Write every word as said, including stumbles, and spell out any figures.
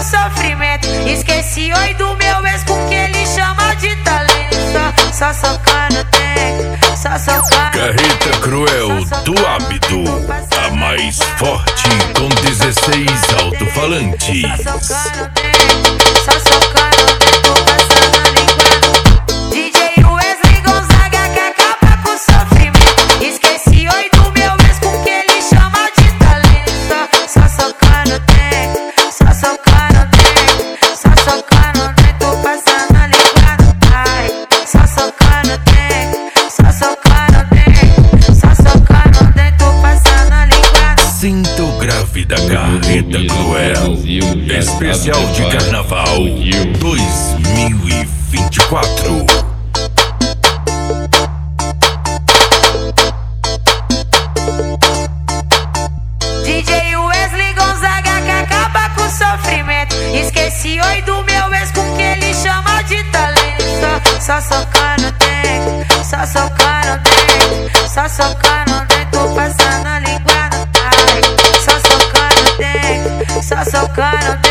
sofrimento. Esqueci oi do meu ex com que ele chama de talento. Só, só socando tem, só socando. Carreta Cruel do Abdo, a mais forte com dezesseis alto-falantes. Só socando tem, só socando tem, tô passando a língua. D J Wesley Gonzaga que acaba com o sofrimento. Esqueci oi do meu ex com que ele chama de talento. Só socando tem, só socando tem, só socando tem, tô passando a língua no pai. Só socando tem, só socando tem, só socando tem, tô passando a língua no. Sinto grave da Carreta Cruel, especial de Carnaval dois mil e vinte e quatro. D J Wesley Gonzaga que acaba com o sofrimento. Esqueci oi do meu ex com que ele chama de talento. Só socando tem, só socando tem, só socando tem, tô passando a língua no pai. Só socando tem, só socando